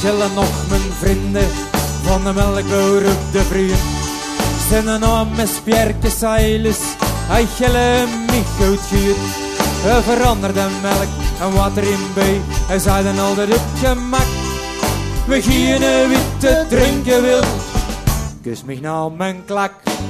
zullen nog mijn vrienden van de melkboer op de Vrien. Zijn naam is Pierke Seilis, hij gille mij goed gier. Hij veranderde melk en water in bij, hij zei dan altijd op gemak. We geen witte drinken wil, kus mich nou mijn klak.